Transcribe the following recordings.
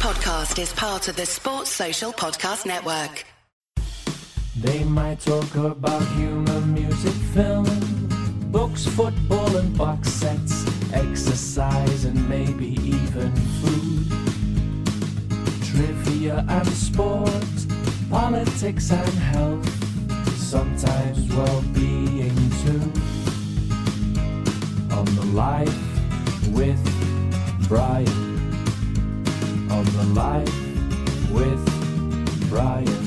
podcast is part of the Sports Social Podcast Network. They might talk about humour, music, film, books, football and box sets, exercise and maybe even food, trivia and sport, politics and health, sometimes well-being too. On the Life with Brian. On the Life with Brian.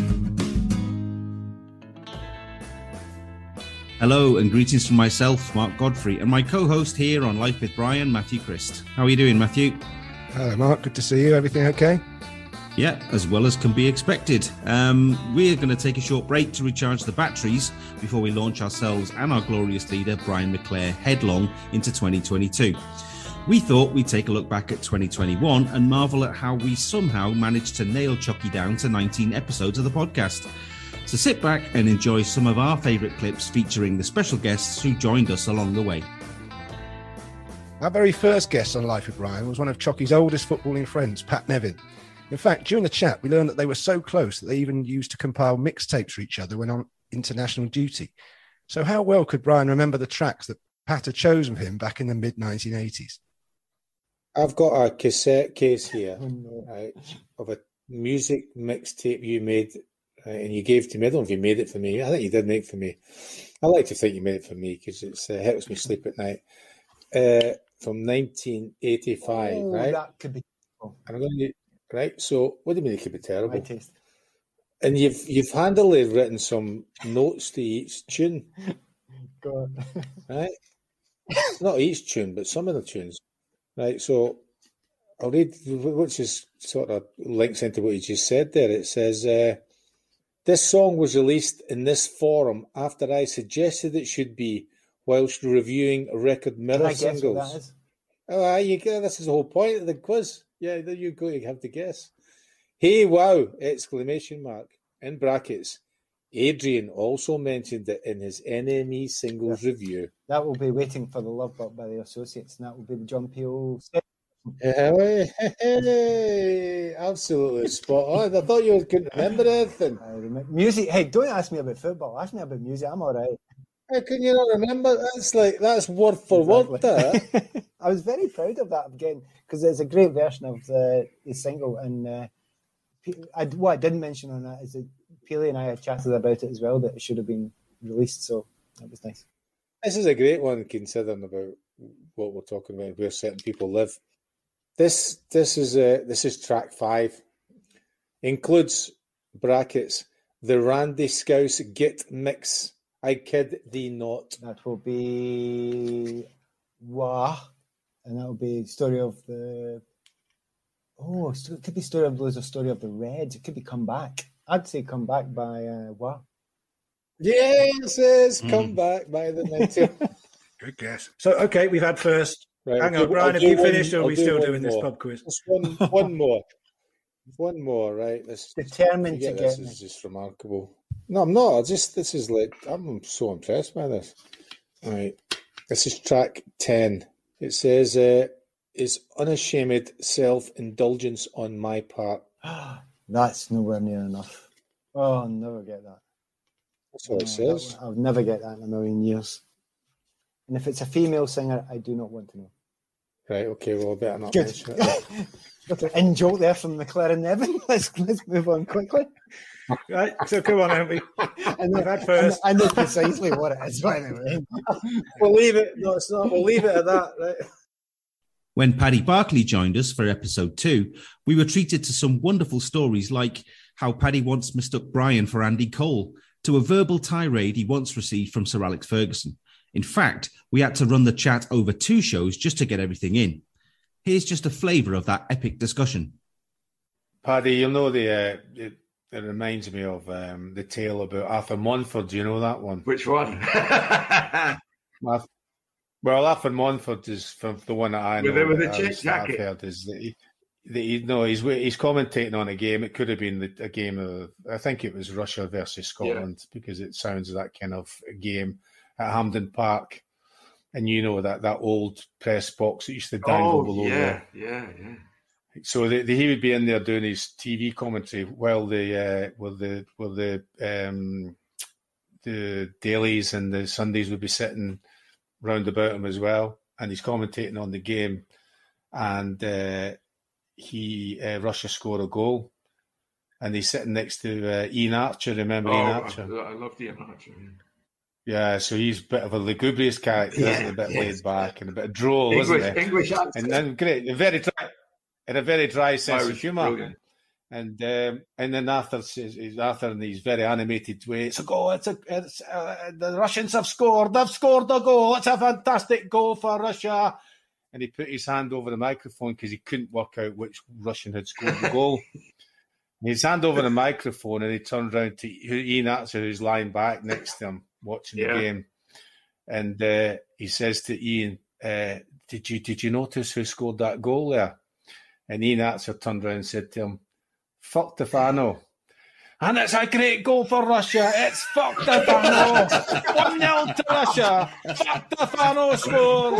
Hello and greetings from myself, Mark Godfrey, and my co-host here on Life with Brian, Matthew Christ. How are you doing, Matthew? Hello, Mark. Good to see you. Everything okay? Yeah, as well as can be expected. We're going to take a short break to recharge the batteries before we launch ourselves and our glorious leader, Brian McClare, headlong into 2022. We thought we'd take a look back at 2021 and marvel at how we somehow managed to nail Chucky down to 19 episodes of the podcast. So sit back and enjoy some of our favourite clips featuring the special guests who joined us along the way. Our very first guest on Life with Brian was one of Chucky's oldest footballing friends, Pat Nevin. In fact, during the chat, we learned that they were so close that they even used to compile mixtapes for each other when on international duty. So how well could Brian remember the tracks that Pat had chosen for him back in the mid-1980s? I've got a cassette case here of a music mixtape you made and you gave to me. I don't know if you made it for me. I think you did make it for me. I like to think you made it for me because it helps me sleep at night. From 1985, right? That could be. I'm going to, right. So, what do you mean it could be terrible? My taste. And you've handily written some notes to each tune. Go on. Right? Not each tune, but some of the tunes. Right. So, I'll read, which is sort of links into what you just said there. It says, this song was released in this forum after I suggested it should be whilst reviewing record mirror singles. Guess what that is? Oh, you get, this is the whole point of the quiz. Yeah, there you go. You have to guess. Hey, wow! Exclamation mark. In brackets. Adrian also mentioned it in his NME singles review. That will be Waiting for the Love Bug by the Associates, and that will be the John Peel. Hey, absolutely spot on. I thought you couldn't remember anything. Music. Hey, don't ask me about football. Ask me about music. I'm all right. How can you not remember? That's word for word. That. I was very proud of that again because there's a great version of the single, and what I didn't mention on that is that Peely and I had chatted about it as well, that it should have been released. So that was nice. This is a great one considering about what we're talking about, where certain people live. This is track 5. Includes brackets the Randy Scouse Git mix. I kid thee not. That will be Wah, and that will be Story of the. Oh, it could be Story of Blues or Story of the Reds. It could be Come Back. I'd say Come Back by Wah. Yes, it's Come Back by the 90. Good guess. So, okay, we've had first. Right, Hang on, Brian, have you finished or are we still doing this more. pub quiz? Just one more. One more, right? Determined to get this me. Is just remarkable. No, I'm not. This is like, I'm so impressed by this. All right. This is track 10. It says, it's unashamed self-indulgence on my part. That's nowhere near enough. Oh, I'll never get that. That's what it says. I'll never get that in a million years. And if it's a female singer, I do not want to know. Right, okay, well, I better not Good. mention it. In joke there from McClare and Nevin. Let's move on quickly. Right, so come on, haven't we? We've had first. I know precisely what it is, by the way. We'll leave it. No, it's not. We'll leave it at that, right? When Paddy Barclay joined us for episode 2, we were treated to some wonderful stories like how Paddy once mistook Brian for Andy Cole, to a verbal tirade he once received from Sir Alex Ferguson. In fact, we had to run the chat over 2 shows just to get everything in. Here's just a flavour of that epic discussion. Paddy, you'll know it reminds me of the tale about Arthur Montford. Do you know that one? Which one? Well, Arthur Montford is from the one that I know. With the check jacket. I've heard is that he's commentating on a game. It could have been a game of, I think it was Russia versus Scotland, because it sounds that kind of a game at Hampden Park. And you know that old press box that used to dangle below there. Yeah. So he would be in there doing his TV commentary while the dailies and the Sundays would be sitting round about him as well, and he's commentating on the game. And Russia scored a goal, and he's sitting next to Ian Archer. Remember Ian Archer? I loved Ian Archer. Yeah, so he's a bit of a lugubrious character, isn't he? A bit laid back and a bit of droll, isn't he? English accent. And then great, a very dry sense of humour. Brilliant. And then Arthur says, Arthur in his very animated way, it's a goal. The Russians have scored. They've scored a goal. It's a fantastic goal for Russia. And he put his hand over the microphone because he couldn't work out which Russian had scored the goal. And his hand over the microphone, and he turned around to Ian Archer, who's lying back next to him watching the game. And he says to Ian, "Did you notice who scored that goal there?" And Ian Archer turned around and said to him, "Fuck Stefano." And it's a great goal for Russia. It's fuck Stefano. 1-0 to Russia. Fuck Stefano scores.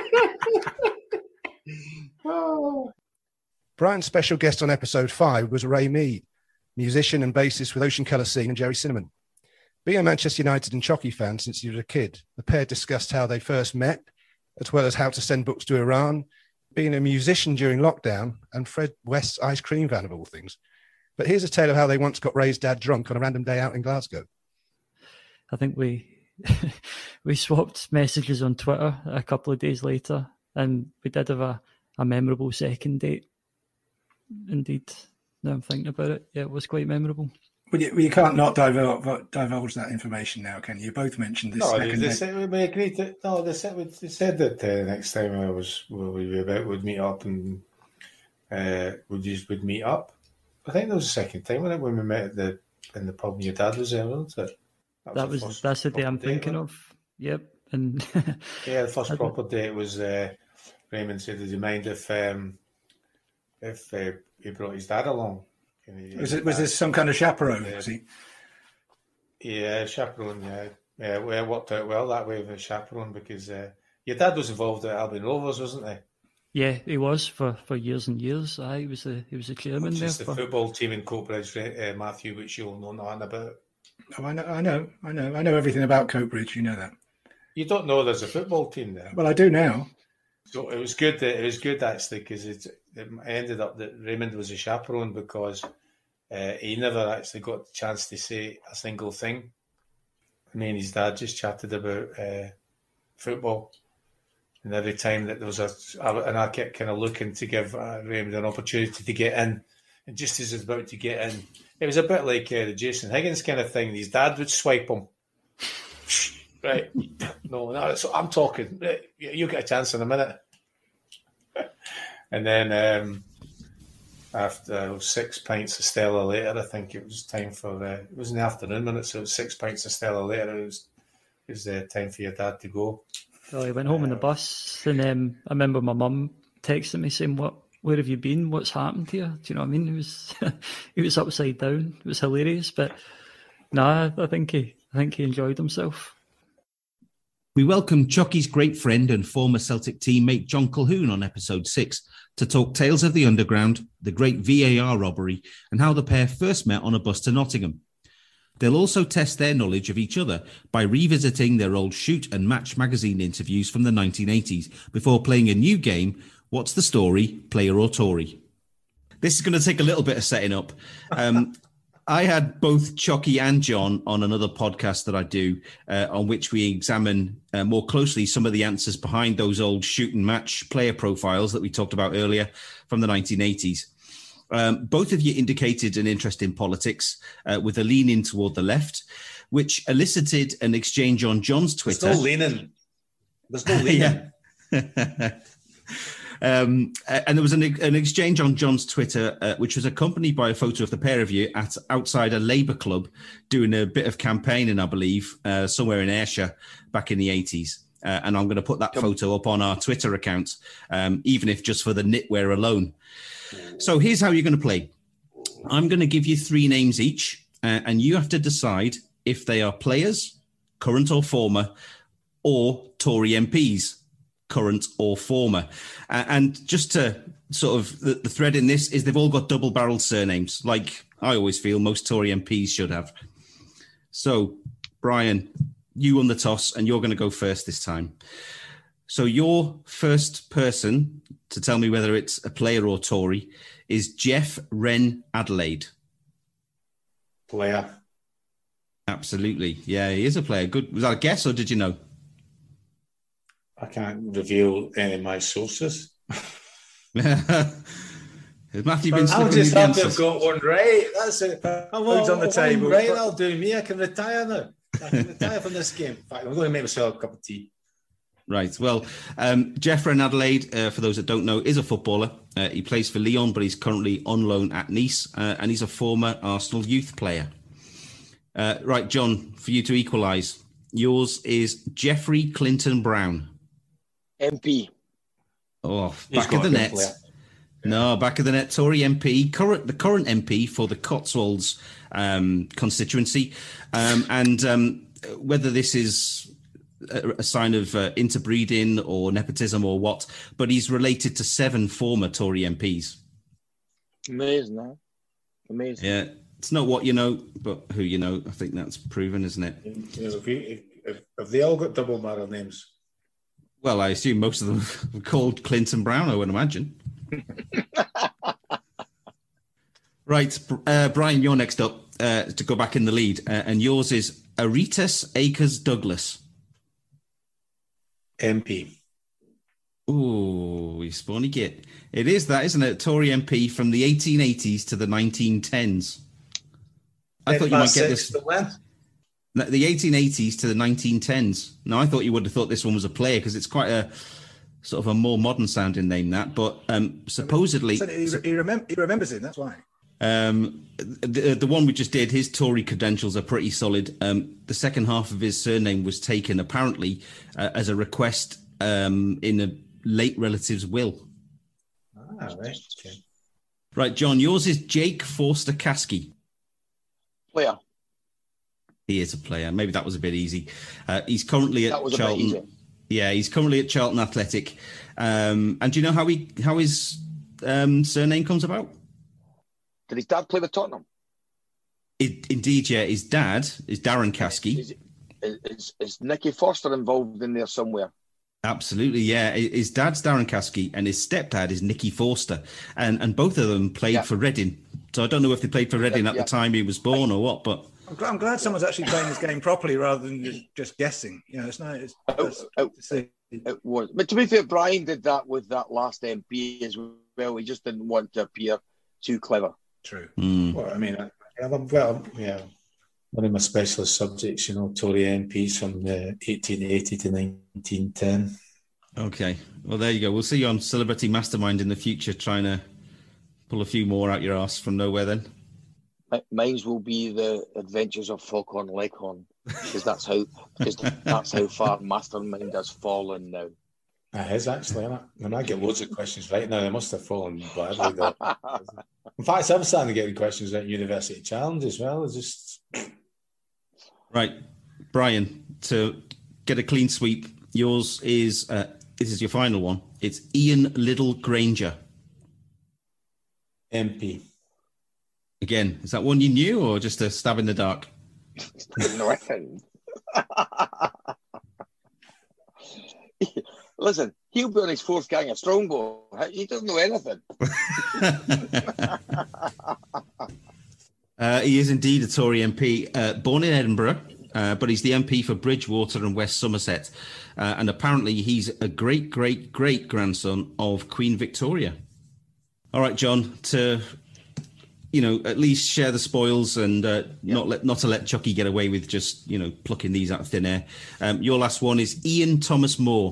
Brian's special guest on episode 5 was Ray Mead, musician and bassist with Ocean Colour Scene and Jerry Cinnamon. Being a Manchester United and Chucky fan since he was a kid, the pair discussed how they first met, as well as how to send books to Iran, being a musician during lockdown, and Fred West's ice cream van of all things. But here's a tale of how they once got Ray's dad drunk on a random day out in Glasgow. I think we swapped messages on Twitter a couple of days later, and we did have a memorable second date. Indeed, now I'm thinking about it, yeah, it was quite memorable. Well, you can't not divulge that information now, can you? You both mentioned this. They said that next time we'd meet up and would meet up. I think that was the second time when we met in the pub your dad was there, wasn't it? That's the day I'm thinking of. Yep. And yeah, the first proper date was Raymond said, "Does he mind if he brought his dad along?" Was this some kind of chaperone? Was he? Yeah, chaperone. Yeah, it worked out well that way with a chaperone because your dad was involved at Albion Rovers, wasn't he? Yeah, he was for years and years. He was the chairman there. The football team in Coatbridge, Matthew, which you'll know nothing about. Oh, I know everything about Coatbridge. You know that. You don't know there's a football team there. Well, I do now. So it was good actually because it ended up that Raymond was a chaperone because he never actually got the chance to say a single thing. Me and his dad just chatted about football. And every time that there was and I kept kind of looking to give Raymond an opportunity to get in. And just as he was about to get in, it was a bit like the Jason Higgins kind of thing. His dad would swipe him. Right. No, so I'm talking. You get a chance in a minute. And then after 6 pints of Stella later, I think it was time for, it was in the afternoon minutes, so it was 6 pints of Stella later, it was time for your dad to go. Well, he went home on the bus, and I remember my mum texting me saying, "Where have you been? What's happened here?" Do you know what I mean? He was upside down. It was hilarious, but I think he enjoyed himself. We welcome Chucky's great friend and former Celtic teammate John Colquhoun on episode 6 to talk tales of the underground, the great VAR robbery, and how the pair first met on a bus to Nottingham. They'll also test their knowledge of each other by revisiting their old Shoot and Match magazine interviews from the 1980s before playing a new game, What's the Story, Player or Tory? This is going to take a little bit of setting up. I had both Chucky and John on another podcast that I do, on which we examine more closely some of the answers behind those old Shoot and Match player profiles that we talked about earlier from the 1980s. Both of you indicated an interest in politics with a lean in toward the left, which elicited an exchange on John's Twitter. There's no leaning. Yeah. And there was an exchange on John's Twitter, which was accompanied by a photo of the pair of you outside a Labour club doing a bit of campaigning, I believe, somewhere in Ayrshire back in the 80s. And I'm going to put that photo up on our Twitter account, even if just for the knitwear alone. So here's how you're going to play. I'm going to give you 3 names each, and you have to decide if they are players, current or former, or Tory MPs. current or former. And just to sort of the thread in this is they've all got double-barreled surnames, like I always feel most Tory MPs should have. So, Brian, you won the toss and you're going to go first this time. So your first person to tell me whether it's a player or Tory is Jeff Wren Adelaide. Player. Absolutely. Yeah, he is a player. Good. Was that a guess or did you know? I can't reveal any of my sources. Has Matthew been I'll slipping just the have to answers? have got one right. That's it. I'm on the table. Right, that'll do me. I can retire now. I can retire from this game. In fact, I'm going to make myself a cup of tea. Right. Well, Jeff Wren Adelaide, for those that don't know, is a footballer. He plays for Lyon, but he's currently on loan at Nice, and he's a former Arsenal youth player. Right, John, for you to equalise, yours is Jeffrey Clinton Brown. MP. Oh, back of the net. No, back of the net. Tory MP, the current MP for the Cotswolds constituency, and whether this is a sign of interbreeding or nepotism or what, but he's related to 7 former Tory MPs. Amazing, huh? Amazing. Yeah, it's not what you know, but who you know. I think that's proven, isn't it? Have they all got double-barrel names? Well, I assume most of them are called Clinton Brown, I would imagine. Right, Brian, you're next up to go back in the lead, and yours is Aretas Akers Douglas. MP. Ooh, you spawny git. It is that, isn't it? Tory MP from the 1880s to the 1910s. I thought you might get this. The 1880s to the 1910s. Now, I thought you would have thought this one was a player because it's quite a sort of a more modern sounding name, that. But supposedly... He remembers it, that's why. The one we just did, his Tory credentials are pretty solid. The second half of his surname was taken, apparently, as a request in a late relative's will. Ah, right. Okay. Right, John, yours is Jake Forster Caskey. Player. He is a player. Maybe that was a bit easy. He's currently at Charlton. Yeah, he's currently at Charlton Athletic. And do you know how his surname comes about? Did his dad play with Tottenham? Indeed, yeah. His dad is Darren Caskey. Is Nicky Forster involved in there somewhere? Absolutely, yeah. His dad's Darren Caskey and his stepdad is Nicky Forster. And both of them played for Reading. So I don't know if they played for Reading at the time he was born or what, but... I'm glad someone's actually playing this game properly rather than just guessing. You know, it's nice. It was. But to be fair, Brian did that with that last MP as well. He just didn't want to appear too clever. True. Well, I mean, one of my specialist subjects, Tory MPs from 1880 to 1910. Okay. Well, there you go. We'll see you on Celebrity Mastermind in the future, trying to pull a few more out your arse from nowhere then. Mine's will be the Adventures of Falcon Leghorn, because that's how far Mastermind has fallen now. It is actually, isn't it? I mean, I get loads of questions right now. They must have fallen badly there. In fact, I'm starting to get the questions at University Challenge as well. It's just right, Brian. To get a clean sweep, yours is this is your final one. It's Ian Liddell Granger. MP. Again, is that one you knew or just a stab in the dark? No, listen, he'll be on his 4th gang of Strongbow. He doesn't know anything. He is indeed a Tory MP, born in Edinburgh, but he's the MP for Bridgewater and West Somerset. And apparently he's a great-great-great-grandson of Queen Victoria. All right, John, to... at least share the spoils and not to let Chucky get away with just, plucking these out of thin air. Your last one is Ian Thomas Moore.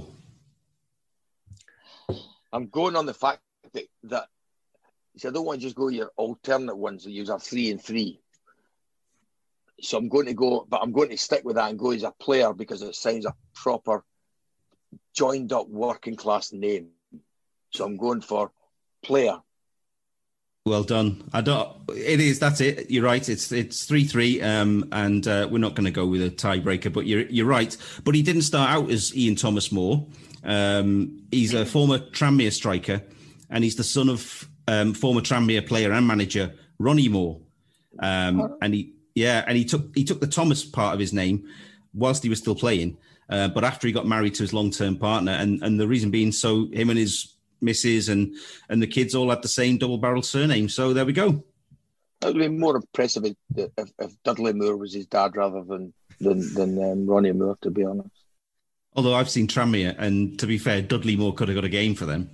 I'm going on the fact that I don't want to just go your alternate ones that use are 3 and 3. So I'm going to stick with that and go as a player because it sounds a proper joined up working class name. So I'm going for player. Well done. It is. That's it. You're right. It's 3-3, and we're not going to go with a tiebreaker. But you're right. But he didn't start out as Ian Thomas Moore. He's a former Tranmere striker, and he's the son of former Tranmere player and manager Ronnie Moore. And he took the Thomas part of his name whilst he was still playing. But after he got married to his long-term partner, and the reason being, so him and his missus and the kids all had the same double-barrel surname. So there we go. It would be more impressive if Dudley Moore was his dad rather than Ronnie Moore, to be honest. Although I've seen Tranmere, and to be fair, Dudley Moore could have got a game for them.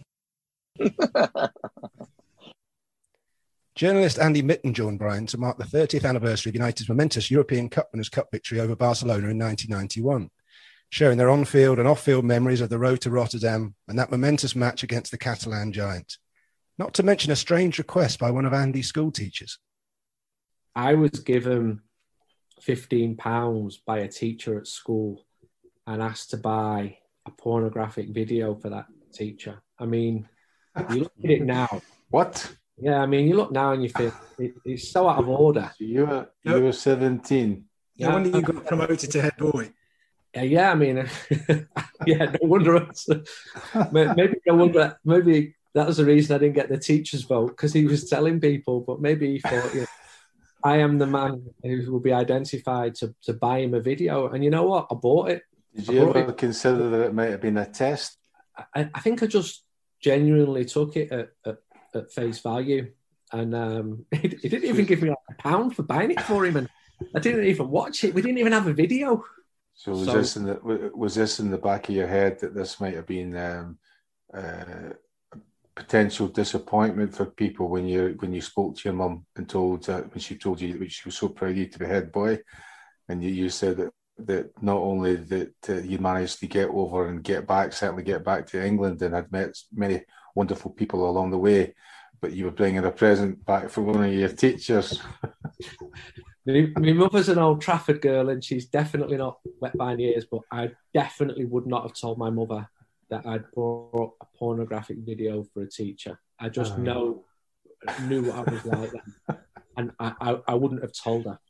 Journalist Andy Mitten joined Brian to mark the 30th anniversary of United's momentous European Cup Winners' Cup victory over Barcelona in 1991, sharing their on-field and off-field memories of the road to Rotterdam and that momentous match against the Catalan giants. Not to mention a strange request by one of Andy's school teachers. I was given £15 by a teacher at school and asked to buy a pornographic video for that teacher. I mean, you look at it now. What? Yeah, I mean, you look now and you feel it's so out of order. So you were 17. No wonder you got promoted to head boy. Yeah, I mean, yeah, no wonder. Maybe that was the reason I didn't get the teacher's vote, because he was telling people, but maybe he thought, I am the man who will be identified to buy him a video. And you know what? I bought it. Did you ever consider that it might have been a test? I think I just genuinely took it at face value. And he didn't even give me like £1 for buying it for him. And I didn't even watch it. We didn't even have a video. So was this in the back of your head that this might have been a potential disappointment for people when you spoke to your mum and when she told you that she was so proud of you to be head boy, and you said that not only that you managed to get over and get back to England and had met many wonderful people along the way, but you were bringing a present back for one of your teachers. My mother's an Old Trafford girl, and she's definitely not wet behind the ears, but I definitely would not have told my mother that I'd bought a pornographic video for a teacher. I just knew what I was like then, and I wouldn't have told her.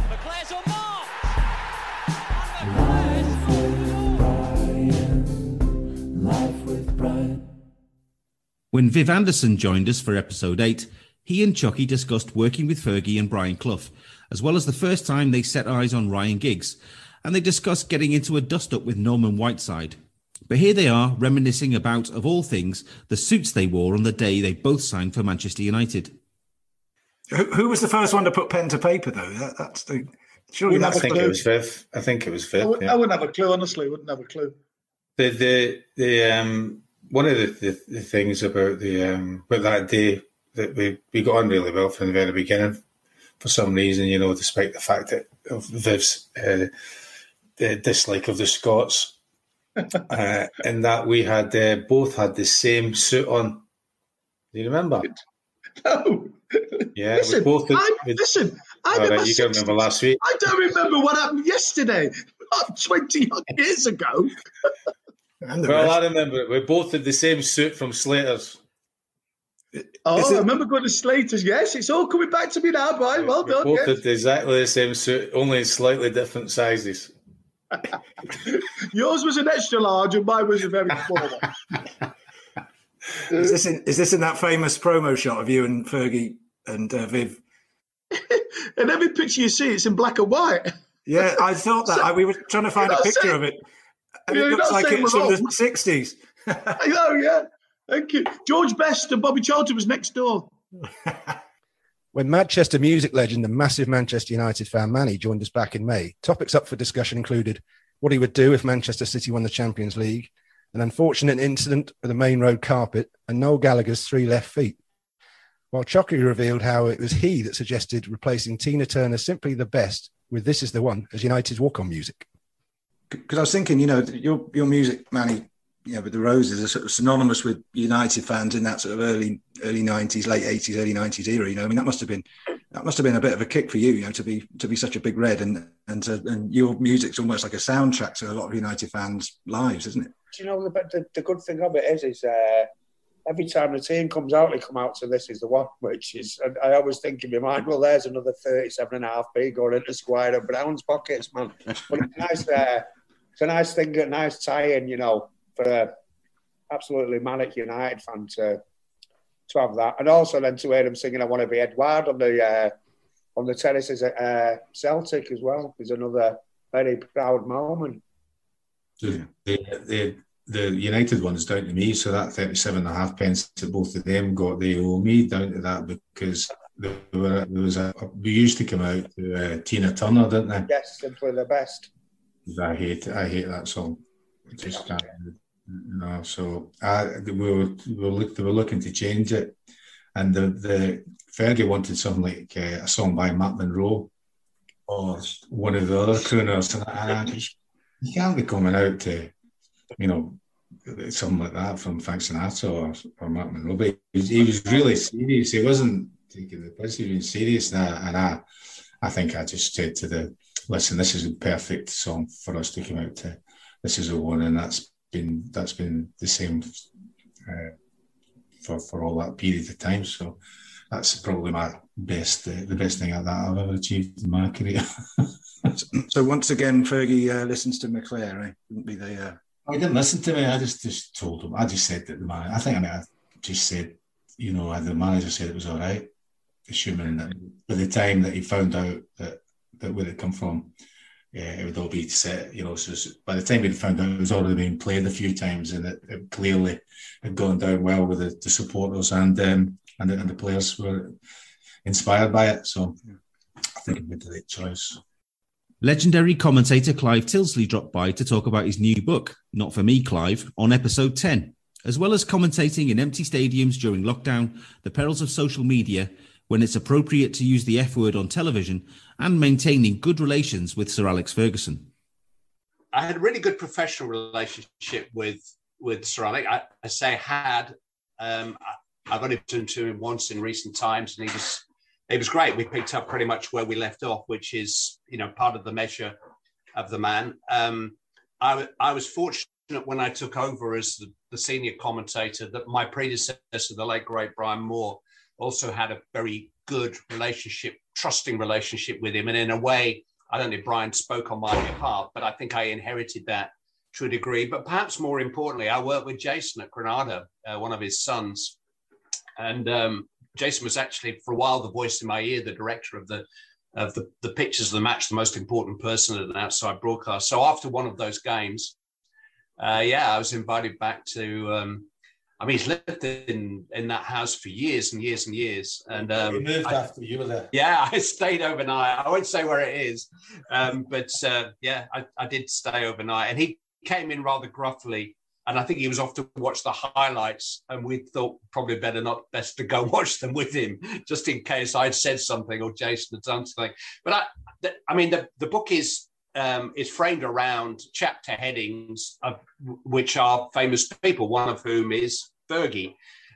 Life with Brian. When Viv Anderson joined us for episode 8, he and Chucky discussed working with Fergie and Brian Clough, as well as the first time they set eyes on Ryan Giggs, and they discussed getting into a dust-up with Norman Whiteside. But here they are, reminiscing about, of all things, the suits they wore on the day they both signed for Manchester United. Who was the first one to put pen to paper, though? I think it was Viv. I wouldn't have a clue, honestly. Wouldn't have a clue. One of the things about that day that we got on really well from the very beginning. For some reason, despite the fact that of Viv's dislike of the Scots, and that we had both had the same suit on. Do you remember? No. Yeah, listen, we both. I remember. You can't remember last week. I don't remember what happened yesterday. 20 years ago. I remember it. We both had the same suit from Slater's. I remember going to Slater's. Yes, it's all coming back to me now, Brian. Well done. We both had exactly the same suit, only in slightly different sizes. Yours was an extra large, and mine was a very small one. Is this in that famous promo shot of you and Fergie and Viv? And every picture you see, it's in black and white. Yeah, I thought that. We were trying to find a picture of it. And it looks like it's from the 60s. I know, yeah. Thank you. George Best and Bobby Charlton was next door. When Manchester music legend and massive Manchester United fan Manny joined us back in May, topics up for discussion included what he would do if Manchester City won the Champions League, an unfortunate incident with the main road carpet, and Noel Gallagher's 3 left feet. While Chucky revealed how it was he that suggested replacing Tina Turner's Simply the Best with This Is the One as United's walk-on music. Because I was thinking, your music, Manny, with the Roses are sort of synonymous with United fans in that sort of early 90s, late 80s, early 90s era. I mean, that must have been a bit of a kick for you, to be such a big red, and your music's almost like a soundtrack to a lot of United fans' lives, isn't it? Do you know the good thing of it is every time the team comes out, they come out to This Is The One, which is, I always think in my mind, well, there's another 37.5p going into Squire and Brown's pockets, man. But it's nice there. It's a nice thing, a nice tie-in, you know, for a absolutely manic United fan to have that. And also then to hear them singing I Want to Be Edward on the terraces at Celtic as well is another very proud moment. The United one's down to me, so that 37.5 pence that both of them got, they owe me down to that, because we used to come out to Tina Turner, didn't they? Yes, Simply the Best. I hate that song. Just can't, so they were looking to change it, and the Fergie wanted something like a song by Matt Monro or one of the other crooners, and you can't be coming out to, you know, something like that from Frank Sinatra or Matt Monro. But he was really serious. He wasn't taking the piss. He was serious, and I think I just said to listen, this is a perfect song for us to come out to. This is a one, and that's been the same for all that period of time. So that's probably my the best thing like that I've ever achieved in my career. So once again, Fergie listens to McClare, right? Wouldn't be the. He didn't listen to me. I just told him. I just said that I just said, you know, the manager said it was all right, assuming that by the time that he found out that where it come from, it would all be set, you know. So by the time he'd found out it was already being played a few times, and it clearly had gone down well with the supporters and the players were inspired by it. So I think it made the right choice. Legendary commentator Clive Tilsley dropped by to talk about his new book, Not For Me, Clive, on episode 10, as well as commentating in empty stadiums during lockdown, the perils of social media, when it's appropriate to use the F word on television, and maintaining good relations with Sir Alex Ferguson. I had a really good professional relationship with Sir Alex. I say had. I've only been to him once in recent times, and he was great. We picked up pretty much where we left off, which is, you know, part of the measure of the man. I was fortunate when I took over as the senior commentator that my predecessor, the late great Brian Moore, also had a very good relationship, trusting relationship with him. And in a way, I don't know if Brian spoke on my behalf, but I think I inherited that to a degree. But perhaps more importantly, I worked with Jason at Granada, one of his sons. And Jason was actually, for a while, the voice in my ear, the director of the pictures of the match, the most important person at an outside broadcast. So after one of those games, I was invited back to. He's lived in that house for years and years and years. And he moved after you were there. Yeah, I stayed overnight. I won't say where it is, but I did stay overnight. And he came in rather gruffly. And I think he was off to watch the highlights, and we thought probably best to go watch them with him, just in case I'd said something or Jason had done something. But the book is framed around chapter headings, which are famous people, one of whom is Fergie.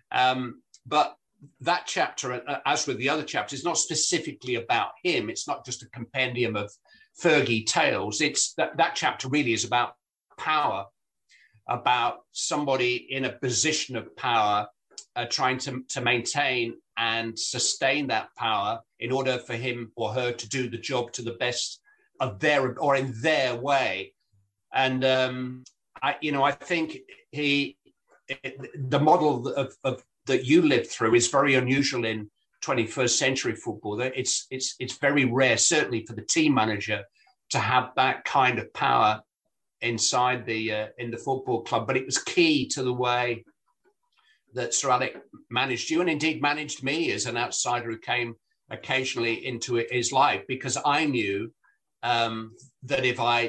But that chapter, as with the other chapters, is not specifically about him. It's not just a compendium of Fergie tales. It's that chapter really is about power, about somebody in a position of power trying to maintain and sustain that power in order for him or her to do the job to the best of in their way. And I think the model of that you lived through is very unusual in 21st century football. It's very rare, certainly for the team manager, to have that kind of power inside in the football club. But it was key to the way that Sir Alex managed you, and indeed managed me as an outsider who came occasionally into his life, because I knew that if I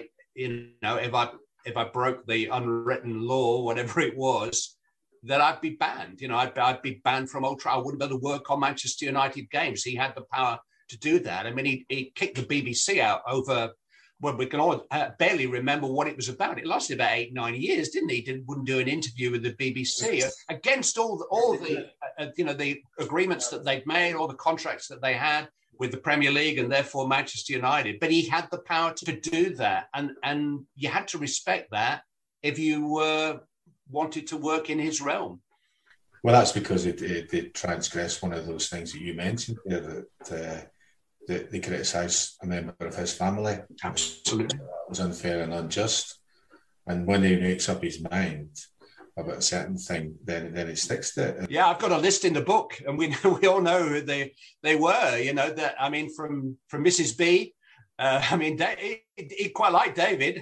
broke the unwritten law, whatever it was, that I'd be banned. I'd be banned from Old Trafford. I wouldn't be able to work on Manchester United games. He had the power to do that. I mean, he kicked the BBC out over. Well, we can all barely remember what it was about. It lasted about 8-9 years, didn't he? Wouldn't do an interview with the BBC against all the the agreements that they'd made, all the contracts that they had with the Premier League and therefore Manchester United. But he had the power to do that, and you had to respect that if you wanted to work in his realm. Well, that's because it transgressed one of those things that you mentioned there, that they criticised a member of his family. Absolutely. It was unfair and unjust. And when he makes up his mind about a certain thing, then he sticks to it. Yeah, I've got a list in the book, and we all know who they were. You know that. I mean, from Mrs. B. I mean, he quite liked David.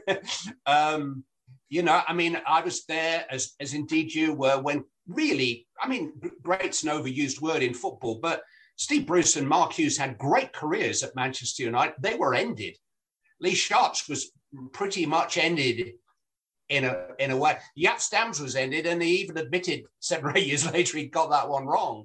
You know, I mean, I was there as indeed you were when really. I mean, great's an overused word in football, but Steve Bruce and Mark Hughes had great careers at Manchester United. They were ended. Lee Sharp's was pretty much ended in a way. Jaap Stam's was ended, and he even admitted 7 or 8 years later he got that one wrong.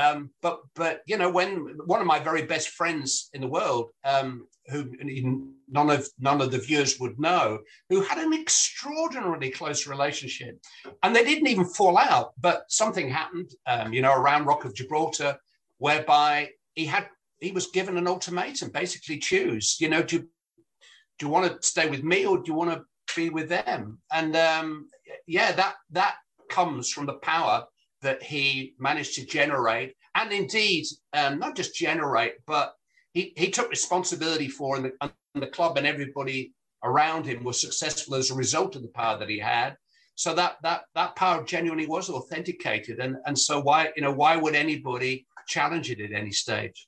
But you know, when one of my very best friends in the world, who none of the viewers would know, who had an extraordinarily close relationship, and they didn't even fall out, but something happened, you know, around Rock of Gibraltar, whereby he was given an ultimatum, basically choose, you know, do you want to stay with me or do you want to be with them? And yeah, that comes from the power that he managed to generate, and indeed not just generate, but he took responsibility for, and the club and everybody around him was successful as a result of the power that he had. So that power genuinely was authenticated, and so why would anybody challenge it at any stage?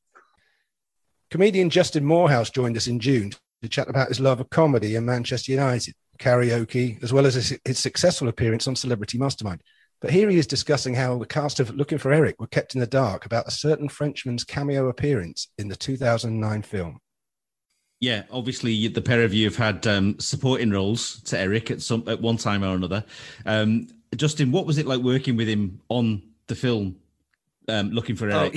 Comedian Justin Morehouse joined us in June to chat about his love of comedy and Manchester United, karaoke, as well as his successful appearance on Celebrity Mastermind. But here he is discussing how the cast of Looking for Eric were kept in the dark about a certain Frenchman's cameo appearance in the 2009 film. Yeah, obviously the pair of you have had supporting roles to Eric at one time or another. Justin, what was it like working with him on the film Looking for Eric?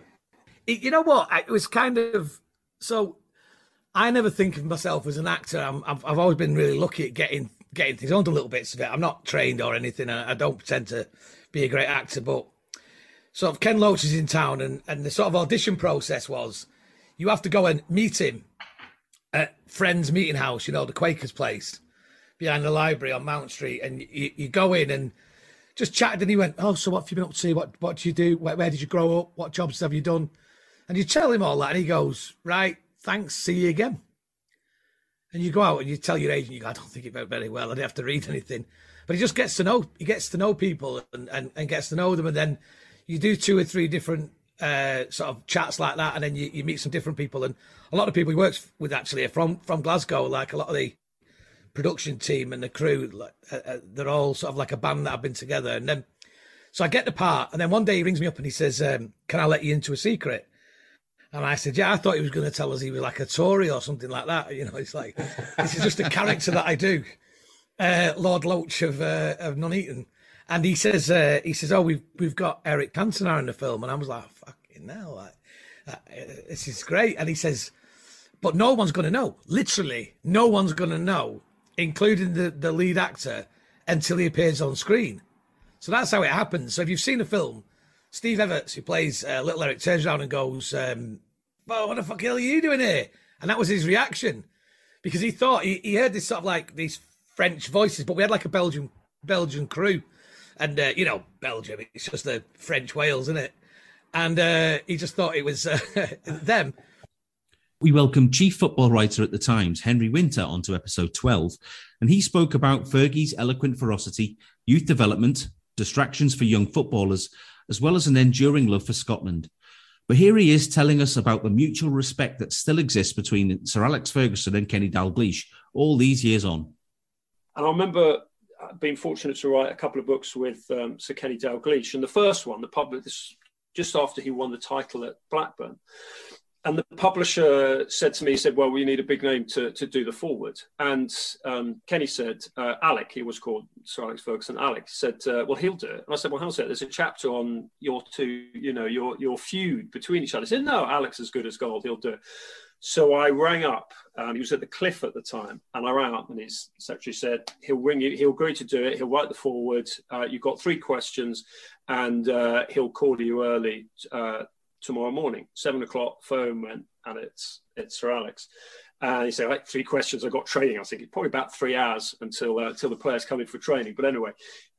You know what? It was kind of so. I never think of myself as an actor. I've always been really lucky at getting things on, a little bits of it. I'm not trained or anything. I don't pretend to be a great actor, but sort of Ken Loach is in town, and the sort of audition process was you have to go and meet him at Friends Meeting House, you know, the Quakers place behind the library on Mount Street, and you go in and just chatted, and he went, "Oh, so what have you been up to? What do you do? Where did you grow up? What jobs have you done?" And you tell him all that, and he goes, "Right, thanks, see you again." And you go out and you tell your agent, you go, "I don't think it went very well. I didn't have to read anything." But he just gets to know people and gets to know them. And then you do 2 or 3 different sort of chats like that. And then you meet some different people. And a lot of people he works with actually are from Glasgow, like a lot of the production team and the crew. They're all sort of like a band that have been together. And then, so I get the part. And then one day he rings me up and he says, "Can I let you into a secret?" And I said, "Yeah, I thought he was going to tell us he was like a Tory or something like that." You know, it's like, this is just a character that I do. Lord Loach of Nuneaton. And he says, "Oh, we've got Eric Cantona in the film." And I was like, "Fucking hell, this is great." And he says, "But no one's going to know. Literally, no one's going to know, including the lead actor, until he appears on screen." So that's how it happens. So if you've seen the film, Steve Everts, who plays Little Eric, turns around and goes, "Well, what the fuck hell are you doing here?" And that was his reaction, because he thought he heard this sort of like these French voices, but we had like a Belgian crew, and you know, Belgium, it's just the French Wales, isn't it? And he just thought it was them. We welcomed chief football writer at the Times, Henry Winter, onto episode 12, and he spoke about Fergie's eloquent ferocity, youth development, distractions for young footballers, as well as an enduring love for Scotland. But here he is telling us about the mutual respect that still exists between Sir Alex Ferguson and Kenny Dalglish all these years on. And I remember being fortunate to write a couple of books with Sir Kenny Dalglish, and the first one, this just after he won the title at Blackburn. And the publisher said to me, he said, "Well, we need a big name to do the forward." And Kenny said, Alec, he was called Sir Alex Ferguson, Alec, said, "Well, he'll do it." And I said, "Well, how's it? There's a chapter on your two, you know, your feud between each other." He said, "No, Alex is good as gold, he'll do it." So I rang up, he was at the Cliff at the time, and I rang up and his secretary said, "He'll ring you, he'll agree to do it, he'll write the forward, you've got 3 questions, and he'll call you early tomorrow morning, 7 o'clock, phone went, and it's Sir Alex. And he said, 3 questions. I got training. I was thinking probably about 3 hours until the players come in for training. But anyway,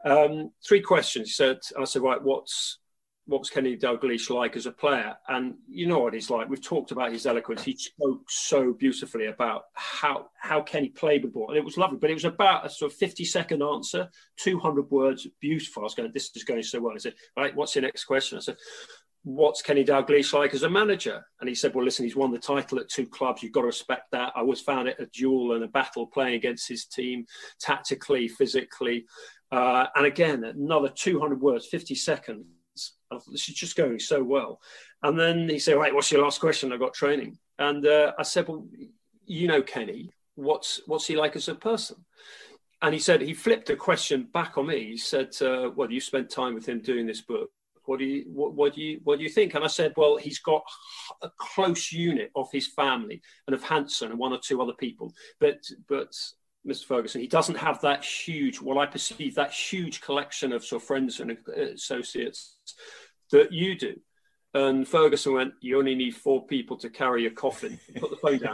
3 questions. He said, and I said, right, what was Kenny Dalglish like as a player? And you know what he's like. We've talked about his eloquence. He spoke so beautifully about how Kenny played with ball. And it was lovely, but it was about a sort of 50-second answer, 200 words, beautiful. I was going, this is going so well. I said, right, what's your next question? I said, what's Kenny Dalglish like as a manager? And he said, well, listen, he's won the title at 2 clubs. You've got to respect that. I always found it a duel and a battle playing against his team, tactically, physically. And again, another 200 words, 50 seconds. This is just going so well. And then he said, right, what's your last question? I got training. And I said, well, you know, Kenny, what's he like as a person? And he said, he flipped a question back on me. He said, well, you spent time with him doing this book. What do you think? And I said, well, he's got a close unit of his family and of Hanson and 1 or 2 other people. But Mr. Ferguson, he doesn't have that huge, what I perceive, that huge collection of sort of friends and associates that you do. And Ferguson went, you only need 4 people to carry your coffin. Put the phone down.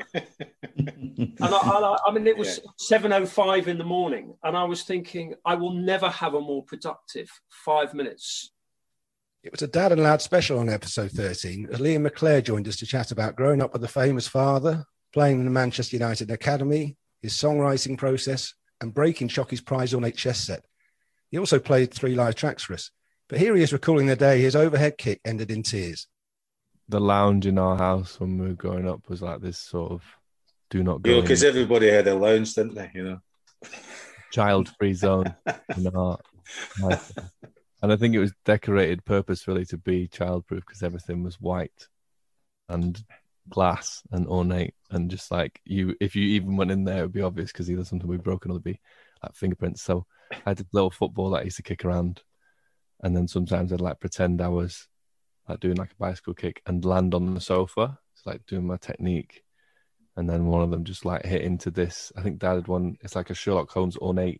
And I mean, it was 7:05 in the morning. And I was thinking, I will never have a more productive 5 minutes. It was a Dad and Lad special on episode 13. Liam McClare joined us to chat about growing up with a famous father, playing in the Manchester United Academy, his songwriting process, and breaking Chocky's prize ornate chess set. He also played 3 live tracks for us. But here he is recalling the day his overhead kick ended in tears. The lounge in our house when we were growing up was like this sort of do not go. Because everybody had a lounge, didn't they? You know, child-free zone in our house. And I think it was decorated purposefully to be childproof because everything was white and glass and ornate, and just like if you even went in there, it would be obvious because either something would be broken or there'd be like fingerprints. So I had a little football that I used to kick around, and then sometimes I'd like pretend I was like doing like a bicycle kick and land on the sofa, it's like doing my technique, and then one of them just like hit into this. I think Dad had one. It's like a Sherlock Holmes ornate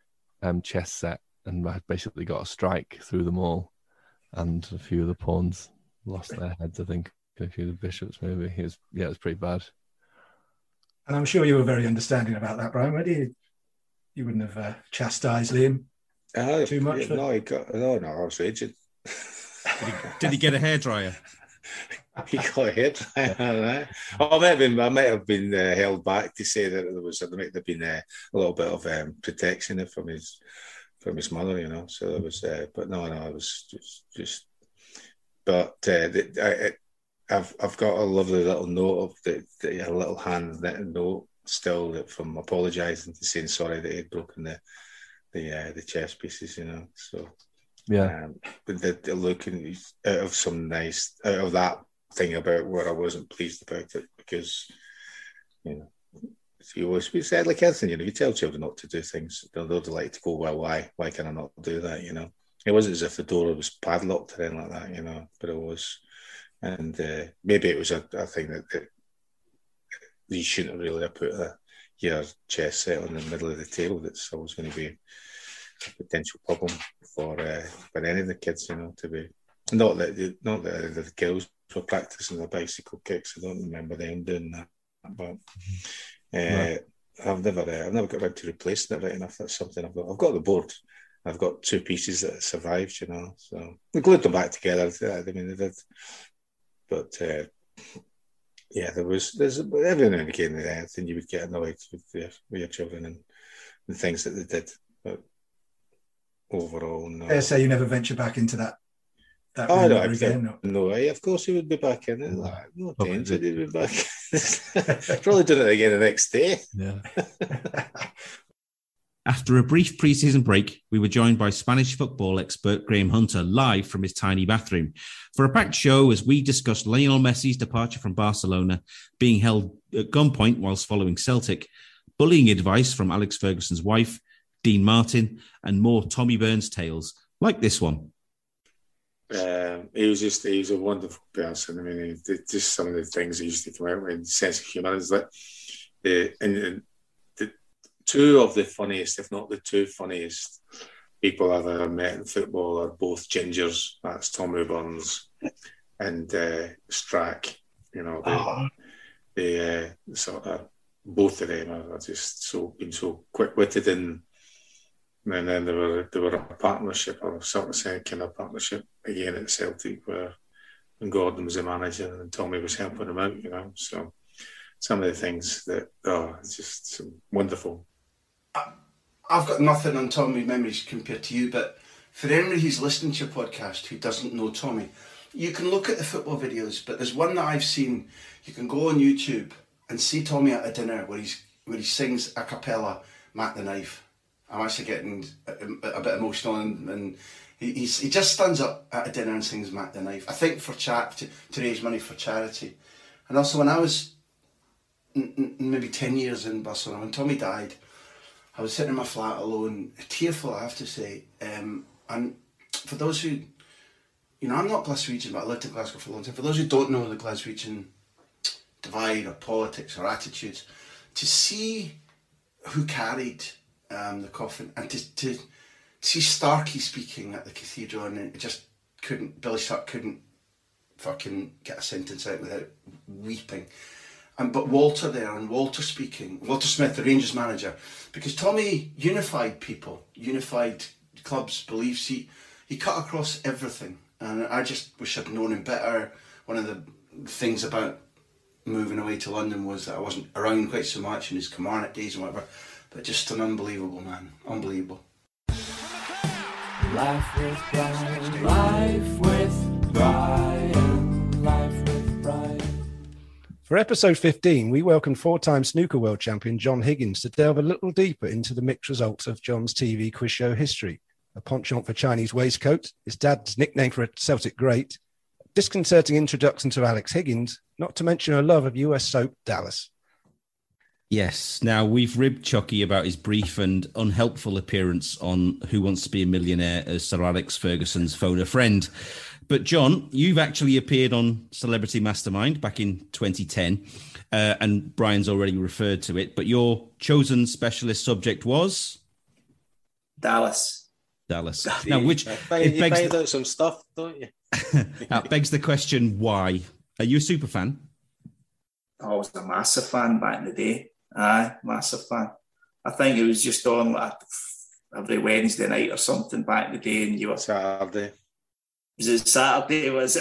chess set. And I basically got a strike through them all, and a few of the pawns lost their heads, I think. A few of the bishops, maybe. It was pretty bad. And I'm sure you were very understanding about that, Brian. You wouldn't have chastised Liam too much? No, I was raging. Did he get a hairdryer? He got a hairdryer. I might have been held back to say that there might have been a little bit of protection from his mother, you know. So there was, but no, it was just. But I've got a lovely little note of a little handwritten note still from apologising to saying sorry that he'd broken the chess pieces, you know. So yeah, but the looking out of that thing about where I wasn't pleased about it, because you know. You always said like anything, you know, you tell children not to do things, they'll like to go, well, why can I not do that, you know? It wasn't as if the door was padlocked or anything like that, you know, but it was. And maybe it was a thing that you shouldn't have really put your chess set on the middle of the table. That's always going to be a potential problem for any of the kids, you know, to be. Not that the girls were practicing their bicycle kicks. I don't remember them doing that, but. Right. I've never got around to replacing it right enough. That's something I've got the board. I've got 2 pieces that survived, you know. So we glued them back together. I mean, they did. But there's every now and again then you would get annoyed with your children and things that they did. But overall, no. I say you never venture back into that. No, of course he would be back in it. No danger, he'd be back. Probably doing it again the next day. Yeah. After a brief pre-season break, we were joined by Spanish football expert Graham Hunter live from his tiny bathroom for a packed show as we discussed Lionel Messi's departure from Barcelona, being held at gunpoint whilst following Celtic, bullying advice from Alex Ferguson's wife, Dean Martin, and more Tommy Burns tales like this one. He was a wonderful person. I mean, just some of the things he used to come out with, sense of humour is like the 2 of the funniest, if not the 2 funniest people I've ever met in football are both gingers. That's Tommy Burns and Strack. You know, they sort of both of them are just been so quick-witted, and then they were a partnership, or sort of saying kind of partnership again at Celtic, where Gordon was the manager and Tommy was helping him out. You know, so some of the things that it's just wonderful. I've got nothing on Tommy memories compared to you, but for anybody who's listening to your podcast who doesn't know Tommy, you can look at the football videos, but there's one that I've seen. You can go on YouTube and see Tommy at a dinner where he sings a cappella "Mac the Knife." I'm actually getting a bit emotional, and he just stands up at a dinner and sings "Mac the Knife." I think for to raise money for charity. And also when I was maybe 10 years in Barcelona, when Tommy died, I was sitting in my flat alone, tearful, I have to say. And for those who, I'm not Glaswegian, but I lived in Glasgow for a long time. For those who don't know the Glaswegian divide or politics or attitudes, to see who carried the coffin, and to see Starkey speaking at the cathedral, and it just Billy Stark couldn't fucking get a sentence out without weeping. But Walter there, and Walter speaking, Walter Smith, the Rangers manager, because Tommy unified people, unified clubs' beliefs. He cut across everything, and I just wish I'd known him better. One of the things about moving away to London was that I wasn't around quite so much in his Kilmarnock days and whatever, but just an unbelievable man, unbelievable. Life with Brian, life with Brian, life with Brian. For episode 15, we welcomed four-time snooker world champion John Higgins to delve a little deeper into the mixed results of John's TV quiz show history. A penchant for Chinese waistcoat, his dad's nickname for a Celtic great, disconcerting introduction to Alex Higgins, not to mention a love of US soap Dallas. Yes. Now, we've ribbed Chucky about his brief and unhelpful appearance on Who Wants to Be a Millionaire as Sir Alex Ferguson's phone a friend. But, John, you've actually appeared on Celebrity Mastermind back in 2010, and Brian's already referred to it, but your chosen specialist subject was? Dallas. Now, you find out some stuff, don't you? That begs the question, why? Are you a super fan? I was a massive fan back in the day. Aye, massive fan. I think it was just on like every Wednesday night or something back in the day, and you were Saturday. Was it Saturday? Was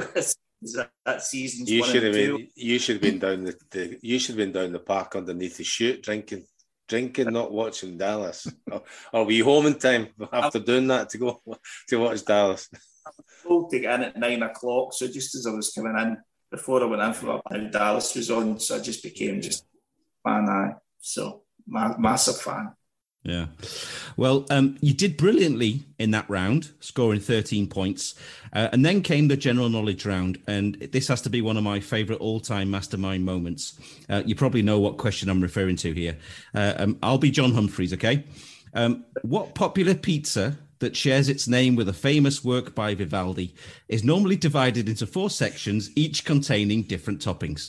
that season's You one should and have two? been. You should have been down You should have been down the park underneath the chute drinking, not watching Dallas. Or were you home in time after doing that to go to watch Dallas? I was told to get in at 9 o'clock, so just as I was coming in, before I went in for Dallas was on, so I just became just fan. Aye, so massive fan. Yeah. Well, you did brilliantly in that round, scoring 13 points. And then came the general knowledge round. And this has to be one of my favourite all-time mastermind moments. You probably know what question I'm referring to here. I'll be John Humphreys, okay? What popular pizza that shares its name with a famous work by Vivaldi is normally divided into 4 sections, each containing different toppings?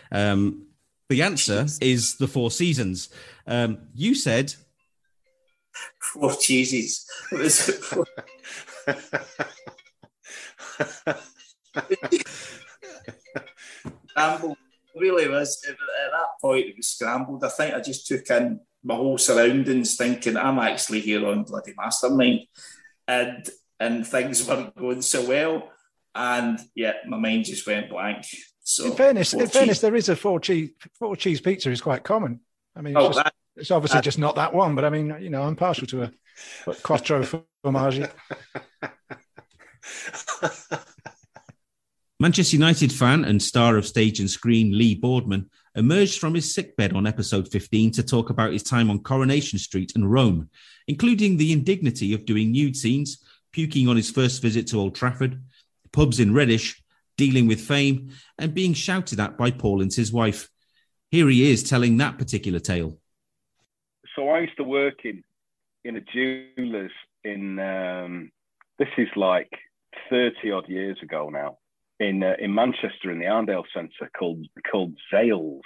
The answer is the Four Seasons. You said... 4 cheeses. It was scrambled. Really was at that point. It was scrambled. I think I just took in my whole surroundings, thinking I'm actually here on bloody Mastermind, and things weren't going so well, and yeah, my mind just went blank. So in fairness, there is a four cheese pizza is quite common. I mean, it's obviously just not that one, but I mean, I'm partial to a quattro formaggi. Manchester United fan and star of stage and screen Lee Boardman emerged from his sickbed on episode 15 to talk about his time on Coronation Street in Rome, including the indignity of doing nude scenes, puking on his first visit to Old Trafford, pubs in Reddish, dealing with fame, and being shouted at by Paulins, his wife. Here he is telling that particular tale. So I used to work in a jeweller's in, this is like 30 odd years ago now, in Manchester in the Arndale Centre called Zales.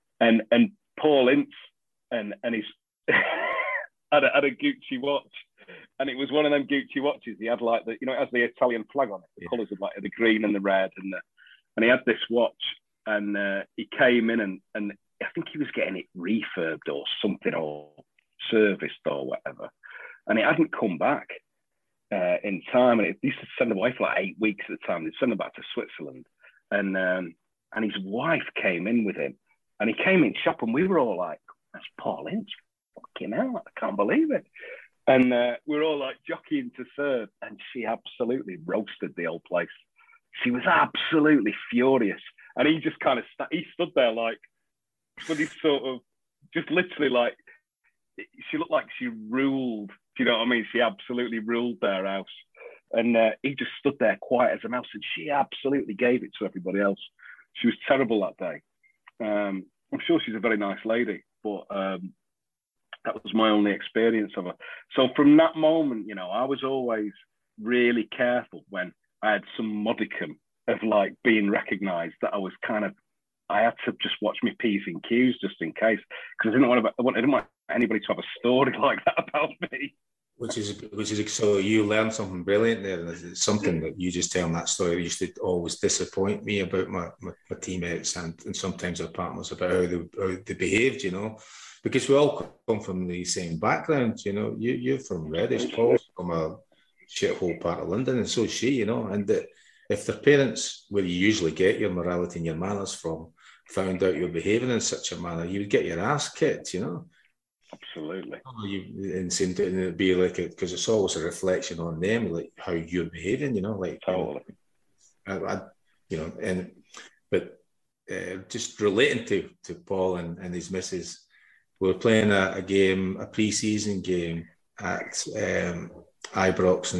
And Paul Ince and his had a Gucci watch And it was one of them Gucci watches. He had like the, you know, it has the Italian flag on it. The colours of like the green and the red, and he had this watch, and he came in and I think he was getting it refurbed or something, or serviced or whatever, and it hadn't come back in time. And it used to send them away for like 8 weeks at a time. They'd send them back to Switzerland, and his wife came in with him, and he came in shop, and we were all like, "That's Paul Ince, fucking hell, I can't believe it." And we're all like jockeying to serve, and she absolutely roasted the old place. She was absolutely furious, and he just kind of he stood there like, with his sort of, just literally like, she looked like she ruled. Do you know what I mean? She absolutely ruled their house, and he just stood there quiet as a mouse, and she absolutely gave it to everybody else. She was terrible that day. I'm sure she's a very nice lady, but that was my only experience of her. So from that moment, you know, I was always really careful when I had some modicum of like being recognised, that I had to just watch my P's and Q's just in case, because I didn't want anybody to have a story like that about me. Which is so you learned something brilliant there, and it's something that you just telling that story used to always disappoint me about my teammates and sometimes our partners, about how they behaved, you know, because we all come from the same background, you know. You're from Reddish, Paul's from a shithole part of London, and so is she, you know, and that if their parents, where you usually get your morality and your manners from, found out you're behaving in such a manner, you would get your ass kicked, you know. Absolutely. And it'd be like it, because it's always a reflection on them, like how you're behaving, you know, like totally. You know, but just relating to Paul and his missus, we were playing a game, a pre-season game at Ibrox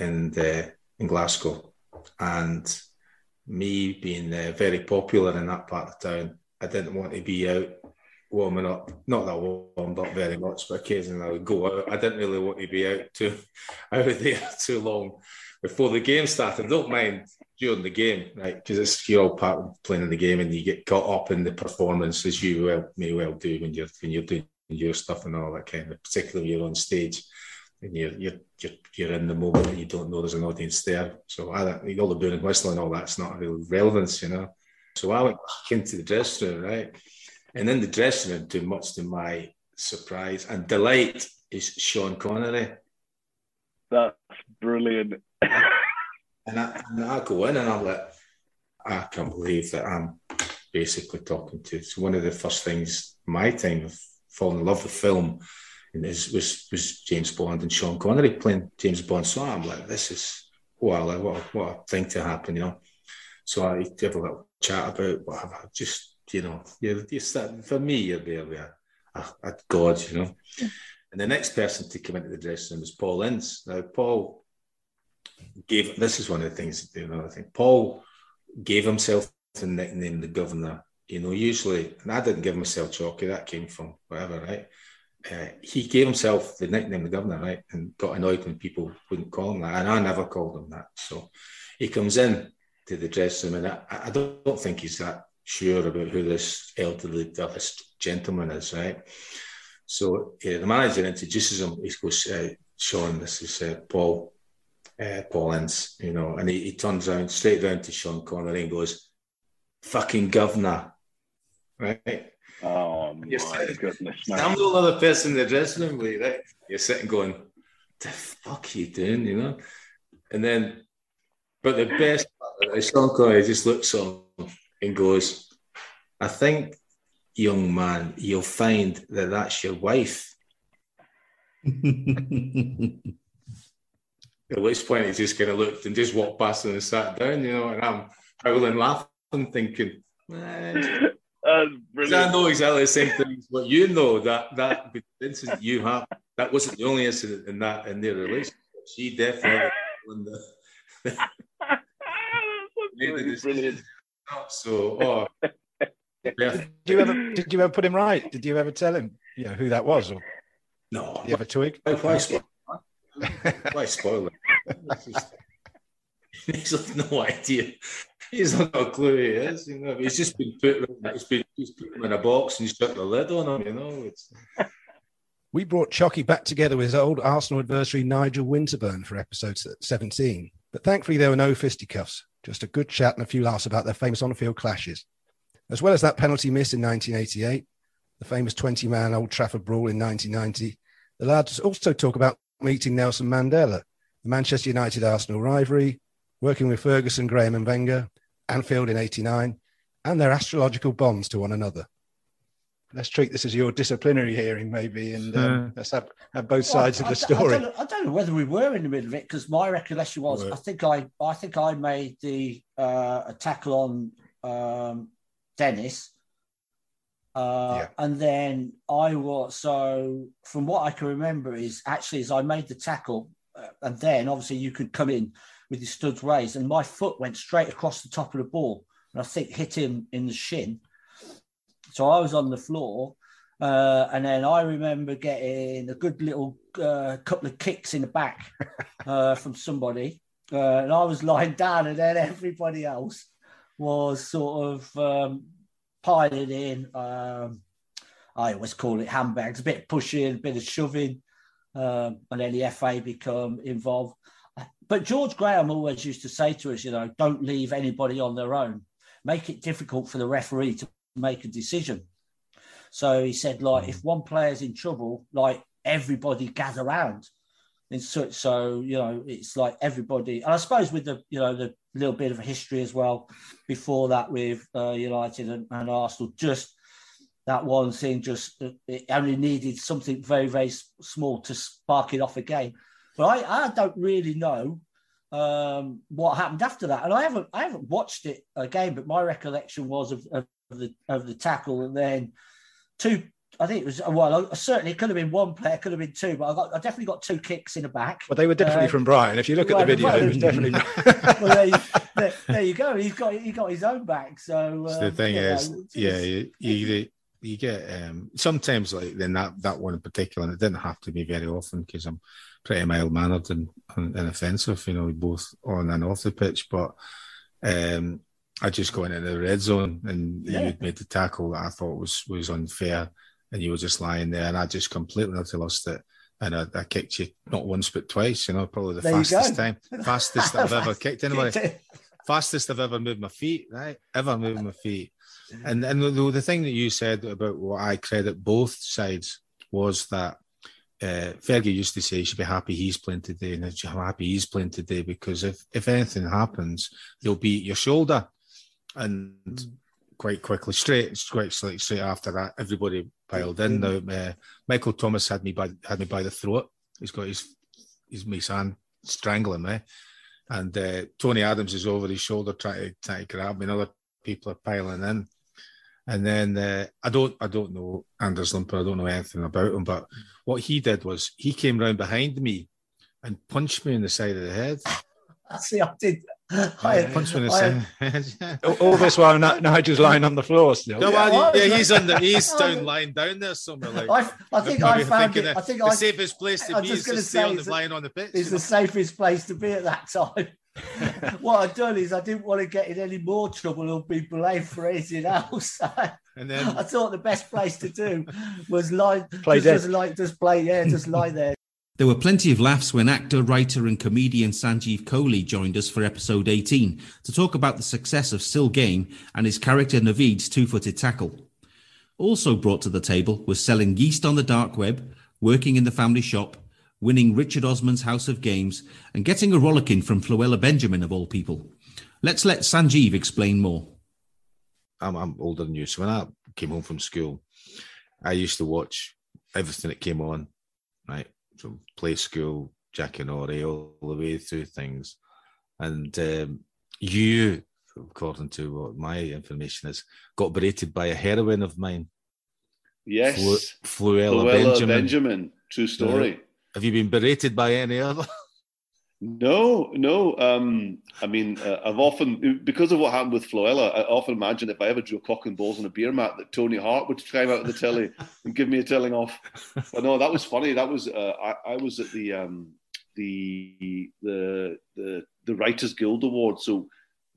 in Glasgow, and me being very popular in that part of town, I didn't want to be out warming up. Not that I warmed up very much, but occasionally I would go out. I didn't really want to be out of there too long before the game started. I don't mind during the game, right? Because you're all part of playing in the game, and you get caught up in the performance, as you may well do when you're doing your stuff and all that kind of. Particularly when you're on stage and you're in the moment and you don't know there's an audience there. So all the booing and whistling and all that's not a real relevance, you know. So I went back into the dressing room, right? And in the dressing room, much to my surprise and delight, is Sean Connery. That's brilliant. And I go in and I'm like, I can't believe that I'm basically talking to. So one of the first things, my time of falling in love with film, was James Bond and Sean Connery playing James Bond. So I'm like, this is, what a thing to happen, you know. So I have a little chat about whatever, just, you know, for me, you're barely a god, you know. And the next person to come into the dressing room was Paul Ince. Now, Paul this is one of the things, you know, I think Paul gave himself the nickname the Governor, you know, usually, and I didn't give myself Chalky, that came from whatever, right? He gave himself the nickname the Governor, right? And got annoyed when people wouldn't call him that, and I never called him that. So he comes in to the dressing room, and I don't think he's that sure about who this elderly gentleman is, right? So the manager introduces him. He goes, Sean, this is Paul Ince, you know, and he turns around, straight down to Sean Connery and goes, fucking Governor, right? Oh, my goodness, man. I'm the only other person in the dressing room with you, right? You're sitting going, what the fuck are you doing, you know? And then, but the best part is Sean Connery just looks on and goes, I think, young man, you'll find that that's your wife. At which point he just kind of looked and just walked past and sat down, you know, and I'm howling, laughing, thinking, I know exactly the same things, but you know that incident you have, that wasn't the only incident in their relationship. She definitely brilliant. So, Did you ever put him right? Did you ever tell him, you know, who that was? Or no. Did you ever twig? Why spoil it? He's got no idea. He's not got a clue who he is. You know, he's just been put. He's put him in a box and shut the lid on him. You know. We brought Chucky back together with his old Arsenal adversary Nigel Winterburn for episode 17. But thankfully, there were no fisticuffs, just a good chat and a few laughs about their famous on-field clashes. As well as that penalty miss in 1988, the famous 20-man Old Trafford brawl in 1990, the lads also talk about meeting Nelson Mandela, the Manchester United-Arsenal rivalry, working with Ferguson, Graham and Wenger, Anfield in 89, and their astrological bonds to one another. Let's treat this as your disciplinary hearing, maybe, and let's have both sides of the story. I don't know whether we were in the middle of it, because my recollection was I think I made the a tackle on Dennis, and then so from what I can remember is actually as I made the tackle, and then obviously you could come in with your studs raised, and my foot went straight across the top of the ball, and I think hit him in the shin. So I was on the floor, and then I remember getting a good little couple of kicks in the back from somebody, and I was lying down, and then everybody else was sort of piling in. I always call it handbags, a bit of pushing, a bit of shoving, and then the FA become involved. But George Graham always used to say to us, don't leave anybody on their own. Make it difficult for the referee to make a decision. So he said, if one player's in trouble, everybody gather round. And so it's like everybody. And I suppose with the the little bit of a history as well before that with United and Arsenal, just that one thing, it only needed something very, very small to spark it off again. But I don't really know what happened after that, and I haven't watched it again. But my recollection was of the tackle, and then two. I think it was certainly it could have been one player, could have been two, but I definitely got two kicks in the back. Well, they were definitely from Brian. If you look at the video, it was definitely. Well, there you go. He got his own back. So the thing is, you get sometimes then that one in particular, and it didn't have to be very often because I'm pretty mild mannered and offensive, both on and off the pitch, but. I just got into the red zone, and you'd made the tackle that I thought was unfair, and you were just lying there, and I just completely lost it, and I kicked you not once but twice. Probably the fastest that I've ever kicked anybody, fastest I've ever moved my feet, right? Ever moved my feet, and the thing that you said about what I credit both sides was that. Fergie used to say he should be happy he's playing today, and I'm happy he's playing today because if anything happens, they'll be at your shoulder. And quite quickly, straight after that, everybody piled in. Now, Michael Thomas had me by the throat. He's got his hand strangling me, and Tony Adams is over his shoulder trying to grab me. And other people are piling in. And then I don't know Anders Limper. I don't know anything about him. But what he did was he came round behind me and punched me in the side of the head. See, I did. Punched me in the side of the head. All this while Nigel's lying on the floor still. No, he's lying down there somewhere. I think I found it. I think the safest place to be is to stay lying on the pitch. It's the safest place to be at that time. What I'd done is I didn't want to get in any more trouble or be blamed for anything else. And then I thought the best place to do was lie there. There were plenty of laughs when actor, writer and comedian Sanjeev Kohli joined us for episode 18 to talk about the success of Still Game and his character Naveed's two-footed tackle. Also brought to the table was selling yeast on the dark web, working in the family shop, winning Richard Osman's House of Games, and getting a rollicking from Floella Benjamin of all people. Let's let Sanjeev explain more. I'm older than you, so when I came home from school, I used to watch everything that came on, right? From Play School, Jack and Ori, all the way through things. And you, according to what my information is, got berated by a heroine of mine. Yes. Floella Benjamin. True story. Have you been berated by any other? No. I mean, I've often, because of what happened with Floella, I often imagine if I ever drew cock and balls on a beer mat that Tony Hart would climb out of the telly and give me a telling off. But no, that was funny. That was I was at the Writers Guild Award. So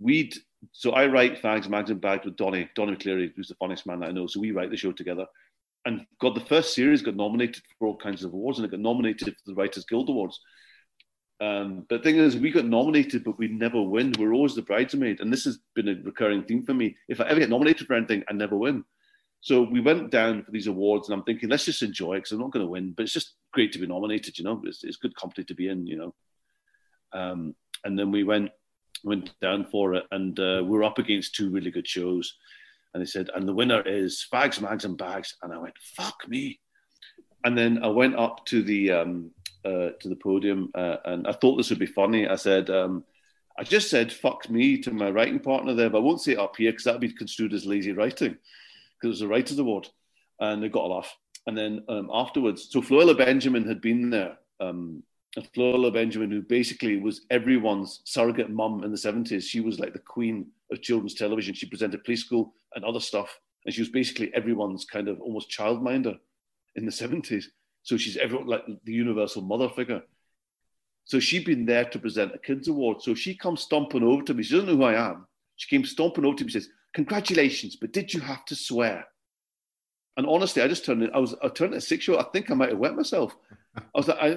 I write Fags, Mags and Bags with Donny McCleary, who's the funniest man that I know. So we write the show together. And God, the first series got nominated for all kinds of awards, and it got nominated for the Writers Guild Awards. But the thing is, we got nominated, but we never win. We're always the bridesmaid. And this has been a recurring theme for me. If I ever get nominated for anything, I never win. So we went down for these awards, and I'm thinking, let's just enjoy it, because I'm not going to win. But it's just great to be nominated, you know. It's good company to be in, you know. And then we went down for it, and we were up against two really good shows. And they said, and the winner is Fags, Mags and Bags. And I went, fuck me. And then I went up to the podium, and I thought this would be funny. I said, I just said fuck me to my writing partner there, but I won't say it up here because that would be construed as lazy writing, because it was a writer's award. And they got a laugh. And then afterwards, so Floella Benjamin had been there. Floella Benjamin, who basically was everyone's surrogate mum in the 70s. She was like the queen of children's television. She presented Play School and other stuff. And she was basically everyone's kind of almost childminder in the 70s. So she's everyone like the universal mother figure. So she'd been there to present a kids award. So she comes stomping over to me. She doesn't know who I am. She came stomping over to me and says, congratulations, but did you have to swear? And honestly, I just turned it. I turned it 6-year-old. I think I might have wet myself. I was like,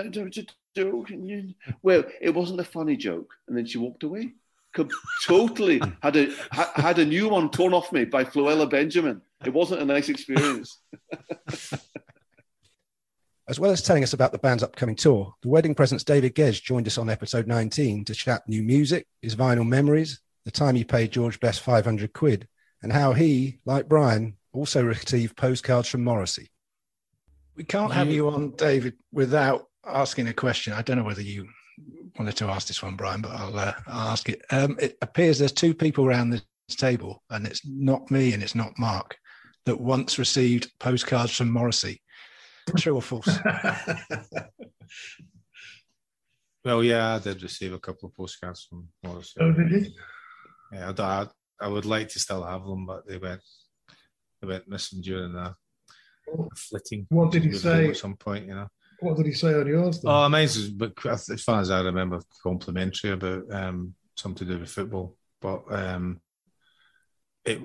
well, it wasn't a funny joke. And then she walked away. Totally had a new one torn off me by Floella Benjamin. It wasn't a nice experience. As well as telling us about the band's upcoming tour, the Wedding Presents David Gedge joined us on episode 19 to chat new music, his vinyl memories, the time he paid George Best £500, and how he, like Brian, also received postcards from Morrissey. We can't have you on, David, without asking a question. I don't know whether you wanted to ask this one, Brian, but I'll ask it. It appears there's two people around this table, and it's not me and it's not Mark, that once received postcards from Morrissey. True or false? Well, yeah, I did receive a couple of postcards from Morrissey. Oh, did you? Yeah, I would like to still have them, but they went missing during a flitting. What did he say at some point? You know. What did he say on yours? Then? Oh, mine's was, but as far as I remember, complimentary about something to do with football. But in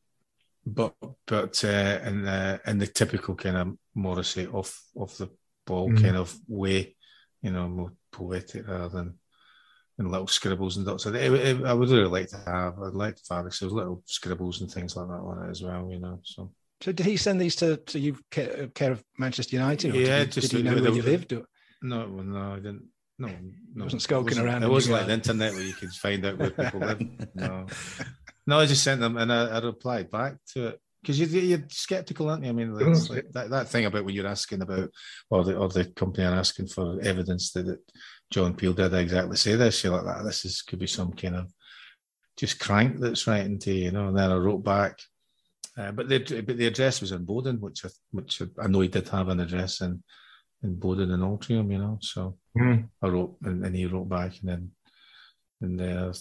the typical kind of Morrissey off the ball kind of way, you know, more poetic rather than little scribbles and dots. I would really like to have. I'd like to have those little scribbles and things like that on it as well, you know. So did he send these to you, care of Manchester United? Or yeah, did he know where you lived? Or? No, I didn't. No, it wasn't skulking around. It wasn't like the internet where you could find out where people live. No, I just sent them and I replied back to it. Because you're sceptical, aren't you? I mean, it's like that thing about when you're asking about, or the company are asking for evidence that John Peel did exactly say this. You're like, that. This could be some kind of just crank that's writing to you, you know. And then I wrote back, but the address was in Bowden, which I know he did have an address in Bowden and Altrincham, you know. So I wrote, and he wrote back, and then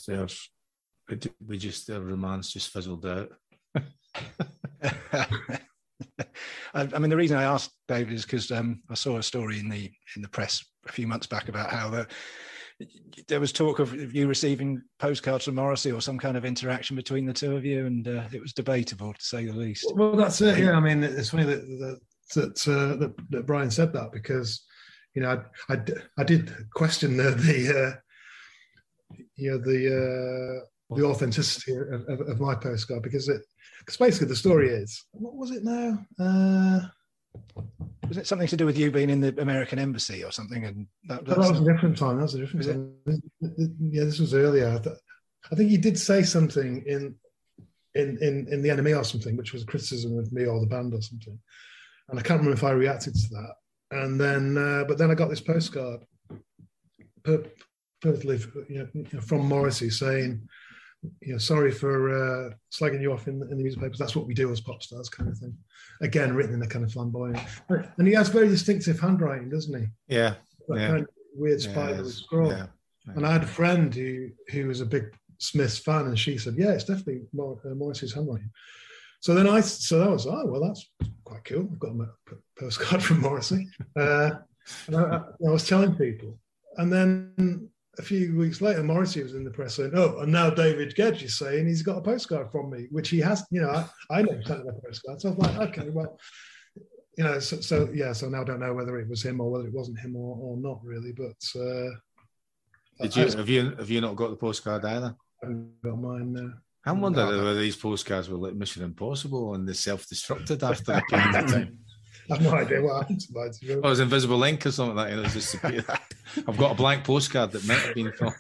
the romance just fizzled out. I mean, the reason I asked David is because I saw a story in the press a few months back about how there was talk of you receiving postcards from Morrissey or some kind of interaction between the two of you, and it was debatable, to say the least. Well, that's it. Yeah, I mean, it's funny that Brian said that, because you know I did question the authenticity of my postcard, because basically the story is, what was it now? Was it something to do with you being in the American embassy or something? And that was a different time. That was a different time. Yeah, this was earlier. I think he did say something in the NME or something, which was a criticism of me or the band or something. And I can't remember if I reacted to that. And then, but then I got this postcard, perfectly, from Morrissey saying, sorry for slagging you off in the newspapers. That's what we do as pop stars, kind of thing. Again, written in a kind of flamboyant. And he has very distinctive handwriting, doesn't he? Yeah. That kind of weird spiderly scroll. Yeah. And I had a friend who was a big Smiths fan, and she said, yeah, it's definitely Morrissey's handwriting. So I was, oh, well, that's quite cool. I've got a postcard from Morrissey. And I was telling people. And then a few weeks later, Morrissey was in the press saying, oh, and now David Gedge is saying he's got a postcard from me, which he has, I never sent him a postcard. So I was like, okay, well, you know, so now I don't know whether it was him or whether it wasn't him or not really. But have you not got the postcard either? I've got mine. I'm wondering whether these postcards were like Mission Impossible and they self-destructed after the time. I've no idea what happened to mine. Oh, it was Invisible Ink or something like that. It was just I've got a blank postcard that might have been from.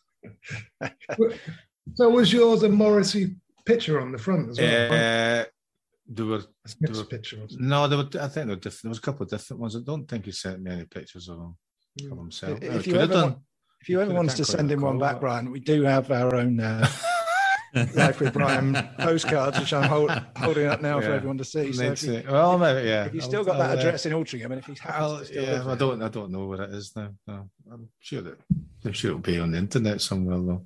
So was yours a Morrissey picture on the front as well? There were picture. No, there were. I think there was a couple of different ones. I don't think he sent me any pictures of himself. If you ever want us to send him one back, Brian, we do have our own Life with Brian postcards, which I'm holding up now for everyone to see. So if you've still got that address in Altrincham, and if he's happy to still live I don't know where it is now. No, I'm sure it'll be on the internet somewhere though.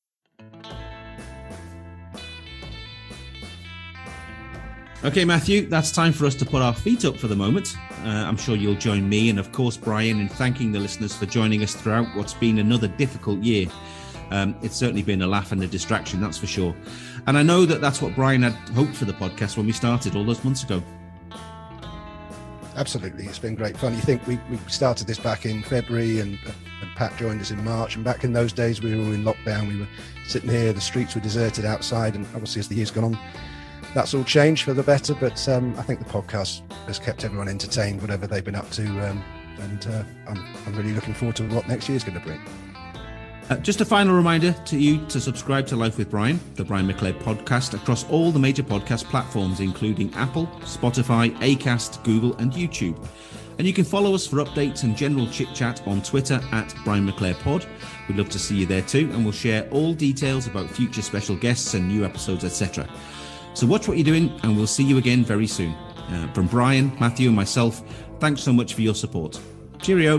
Okay, Matthew, that's time for us to put our feet up for the moment. I'm sure you'll join me and, of course, Brian in thanking the listeners for joining us throughout what's been another difficult year. It's certainly been a laugh and a distraction, that's for sure. And I know that that's what Brian had hoped for the podcast when we started all those months ago. Absolutely. It's been great fun. You think we started this back in February and Pat joined us in March. And back in those days, we were all in lockdown. We were sitting here, the streets were deserted outside. And obviously, as the year's gone on, that's all changed for the better. But I think the podcast has kept everyone entertained, whatever they've been up to. And I'm really looking forward to what next year's going to bring. Just a final reminder to you to subscribe to Life with Brian, the Brian McClare podcast, across all the major podcast platforms, including Apple, Spotify, Acast, Google, and YouTube. And you can follow us for updates and general chit-chat on Twitter at Brian McClare Pod. We'd love to see you there too, and we'll share all details about future special guests and new episodes, etc. So watch what you're doing, and we'll see you again very soon. From Brian, Matthew, and myself, thanks so much for your support. Cheerio.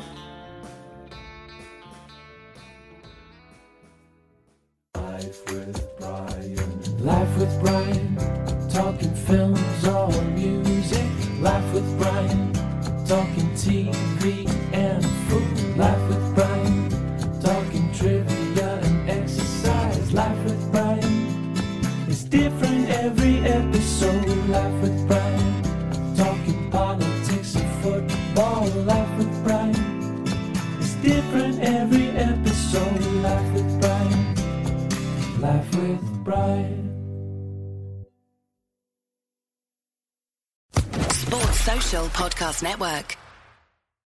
Life with Brian, talking films or music. Life with Brian, talking TV and food. Life with Brian, talking trivia and exercise. Life with Brian is different every episode. Life with Brian, talking politics and football. Life with Brian is different every episode. Life with Brian, Life with Brian. Sports Social Podcast Network.